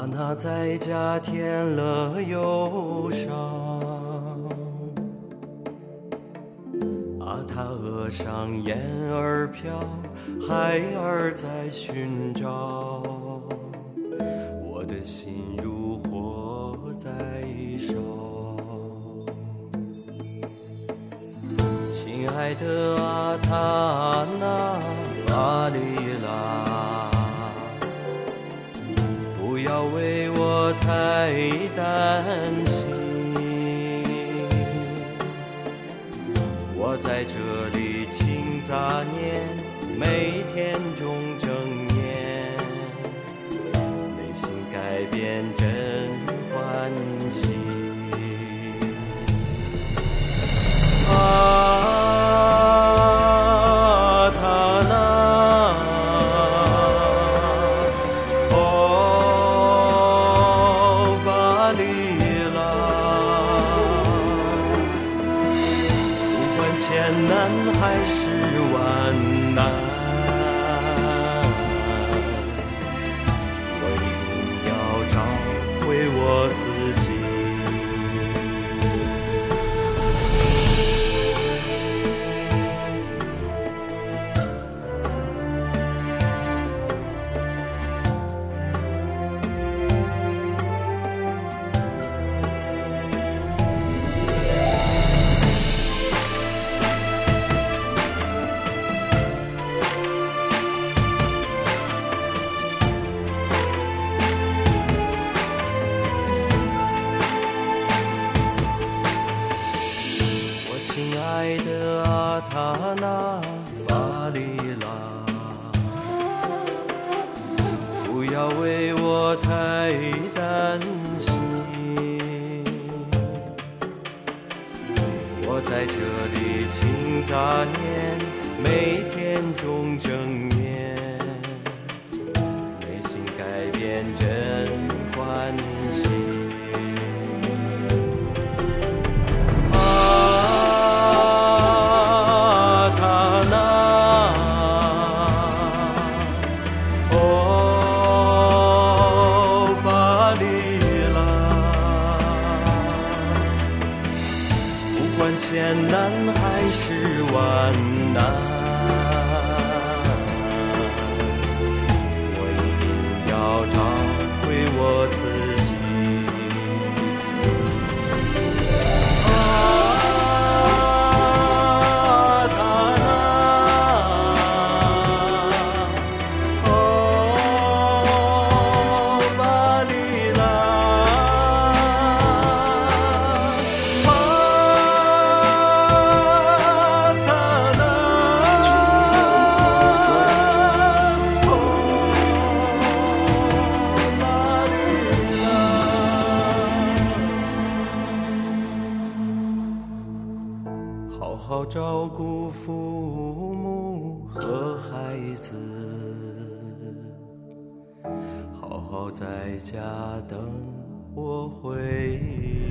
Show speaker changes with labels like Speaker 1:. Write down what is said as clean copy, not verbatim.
Speaker 1: 那在家添了忧伤，他额上燕儿飘，孩儿在寻找，我的心如火在烧。亲爱的他那阿里拉，不要为我太担心，我在这里勤杂念，每天中正念，内心改变真欢喜。难还是万难，我一定要找回我自己。亲爱的他那巴里拉，不要为我太担心，我在这里勤杂念，每天中正念，内心改变真欢喜。艰难还是万难，我一定要找回我自己。好好照顾父母和孩子，好好在家等我回